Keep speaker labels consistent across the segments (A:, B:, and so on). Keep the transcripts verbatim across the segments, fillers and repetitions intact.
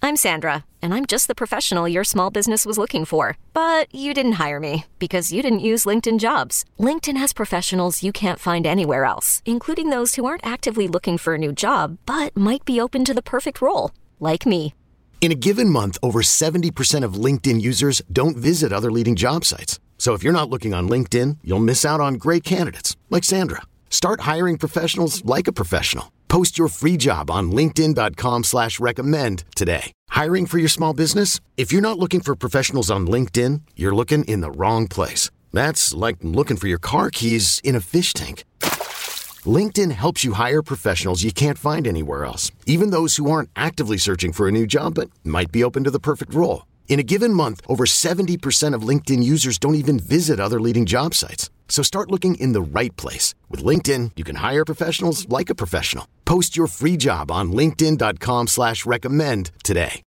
A: I'm Sandra, and I'm just the professional your small business was looking for. But you didn't hire me because you didn't use LinkedIn Jobs. LinkedIn has professionals you can't find anywhere else, including those who aren't actively looking for a new job, but might be open to the perfect role, like me.
B: In a given month, over seventy percent of LinkedIn users don't visit other leading job sites. So if you're not looking on LinkedIn, you'll miss out on great candidates like Sandra. Start hiring professionals like a professional. Post your free job on linkedin.com slash recommend today. Hiring for your small business? If you're not looking for professionals on LinkedIn, you're looking in the wrong place. That's like looking for your car keys in a fish tank. LinkedIn helps you hire professionals you can't find anywhere else, even those who aren't actively searching for a new job but might be open to the perfect role. In a given month, over seventy percent of LinkedIn users don't even visit other leading job sites. So start looking in the right place. With LinkedIn, you can hire professionals like a professional. Post your free job on linkedin.com slash recommend today.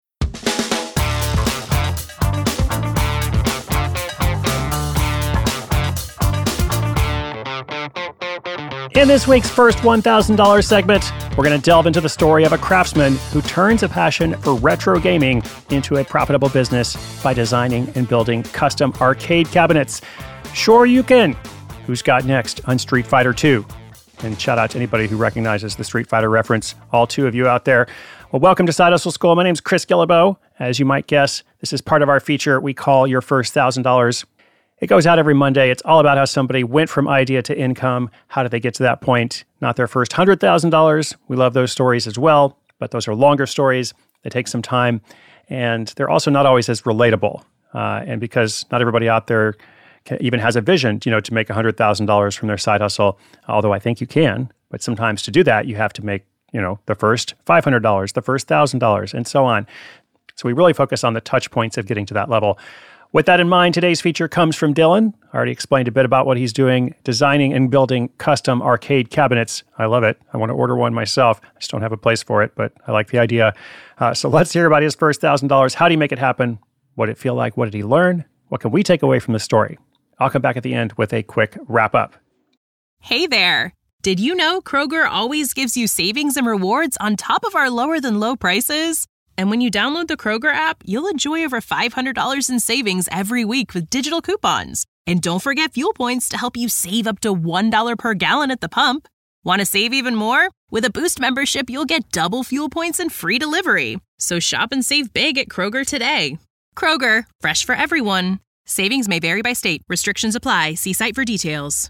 C: In this week's first one thousand dollars segment, we're going to delve into the story of a craftsman who turns a passion for retro gaming into a profitable business by designing and building custom arcade cabinets. Sure you can. Who's got next on Street Fighter two? And shout out to anybody who recognizes the Street Fighter reference, all two of you out there. Well, welcome to Side Hustle School. My name's Chris Guillebeau. As you might guess, this is part of our feature we call Your First one thousand dollars. It goes out every Monday. It's all about how somebody went from idea to income. How did they get to that point? Not their first one hundred thousand dollars. We love those stories as well, but those are longer stories. They take some time, and they're also not always as relatable. Uh, and because not everybody out there can, even has a vision, you know, to make one hundred thousand dollars from their side hustle, although I think you can. But sometimes to do that, you have to make, you know, the first five hundred dollars, the first one thousand dollars, and so on. So we really focus on the touch points of getting to that level. With that in mind, today's feature comes from Dylan. I already explained a bit about what he's doing, designing and building custom arcade cabinets. I love it. I want to order one myself. I just don't have a place for it, but I like the idea. Uh, so let's hear about his first one thousand dollars. How did he make it happen? What did it feel like? What did he learn? What can we take away from the story? I'll come back at the end with a quick wrap-up.
D: Hey there. Did you know Kroger always gives you savings and rewards on top of our lower-than-low prices? And when you download the Kroger app, you'll enjoy over five hundred dollars in savings every week with digital coupons. And don't forget fuel points to help you save up to one dollar per gallon at the pump. Want to save even more? With a Boost membership, you'll get double fuel points and free delivery. So shop and save big at Kroger today. Kroger, fresh for everyone. Savings may vary by state. Restrictions apply. See site for details.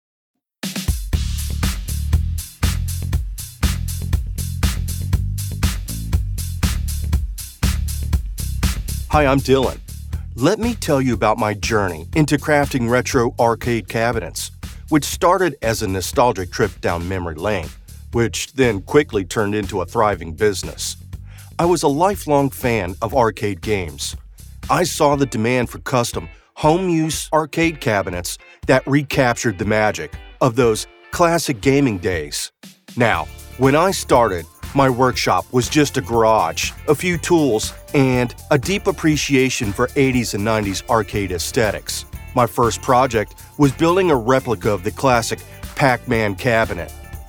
E: Hi, I'm Dylan. Let me tell you about my journey into crafting retro arcade cabinets, which started as a nostalgic trip down memory lane, which then quickly turned into a thriving business. I was a lifelong fan of arcade games. I saw the demand for custom, home-use arcade cabinets that recaptured the magic of those classic gaming days. Now, when I started, my workshop was just a garage, a few tools, and a deep appreciation for eighties and nineties arcade aesthetics. My first project was building a replica of the classic Pac-Man cabinet.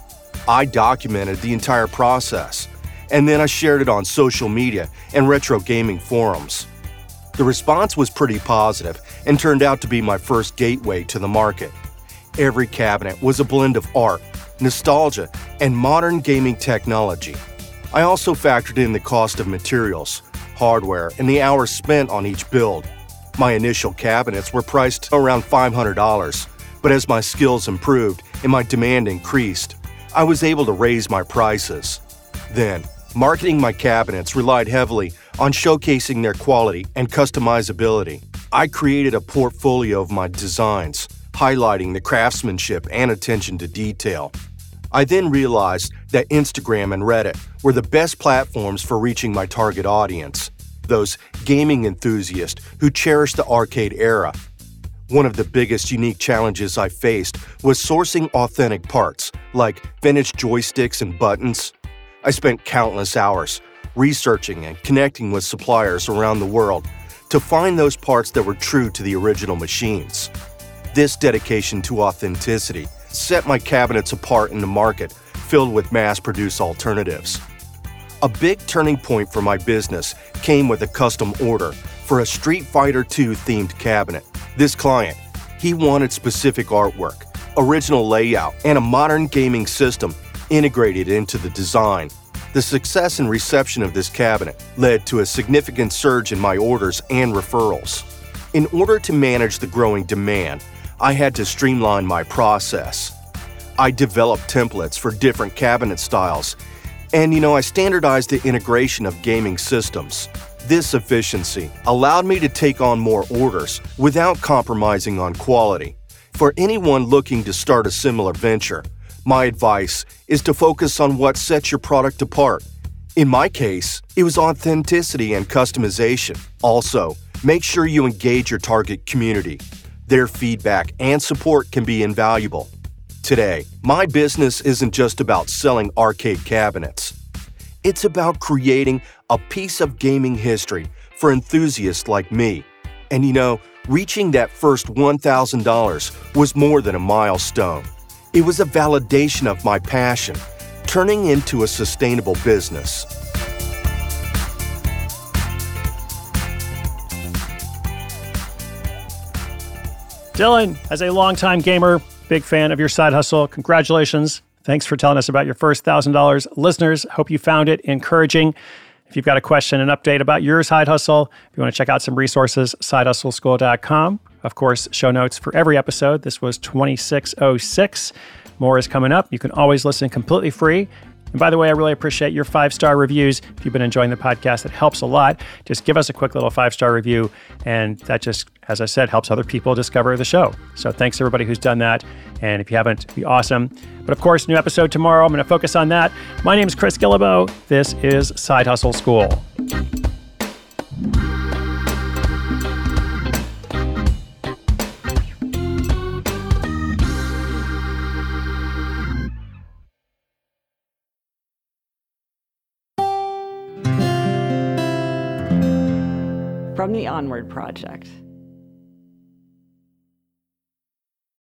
E: I documented the entire process, and then I shared it on social media and retro gaming forums. The response was pretty positive and turned out to be my first gateway to the market. Every cabinet was a blend of art, nostalgia, and modern gaming technology. I also factored in the cost of materials, hardware, and the hours spent on each build. My initial cabinets were priced around five hundred dollars, but as my skills improved and my demand increased, I was able to raise my prices. Then, marketing my cabinets relied heavily on showcasing their quality and customizability. I created a portfolio of my designs, highlighting the craftsmanship and attention to detail. I then realized that Instagram and Reddit were the best platforms for reaching my target audience, those gaming enthusiasts who cherish the arcade era. One of the biggest unique challenges I faced was sourcing authentic parts, like vintage joysticks and buttons. I spent countless hours researching and connecting with suppliers around the world to find those parts that were true to the original machines. This dedication to authenticity set my cabinets apart in the market filled with mass-produced alternatives. A big turning point for my business came with a custom order for a Street Fighter two themed cabinet. This client, he wanted specific artwork, original layout, and a modern gaming system integrated into the design. The success and reception of this cabinet led to a significant surge in my orders and referrals. In order to manage the growing demand, I had to streamline my process. I developed templates for different cabinet styles, and you know, I standardized the integration of gaming systems. This efficiency allowed me to take on more orders without compromising on quality. For anyone looking to start a similar venture, my advice is to focus on what sets your product apart. In my case, it was authenticity and customization. Also, make sure you engage your target community. Their feedback and support can be invaluable. Today, my business isn't just about selling arcade cabinets. It's about creating a piece of gaming history for enthusiasts like me. And you know, reaching that first one thousand dollars was more than a milestone. It was a validation of my passion, turning into a sustainable business.
C: Dylan, as a longtime gamer, big fan of your side hustle. Congratulations. Thanks for telling us about your first one thousand dollars. Listeners, hope you found it encouraging. If you've got a question, an update about your side hustle, if you want to check out some resources, side hustle school dot com. Of course, show notes for every episode. This was twenty-six oh six. More is coming up. You can always listen completely free. And by the way, I really appreciate your five-star reviews. If you've been enjoying the podcast, it helps a lot. Just give us a quick little five-star review, and that just, as I said, helps other people discover the show. So thanks to everybody who's done that. And if you haven't, it'd be awesome. But of course, new episode tomorrow. I'm going to focus on that. My name is Chris Guillebeau. This is Side Hustle School.
F: From the Onward Project.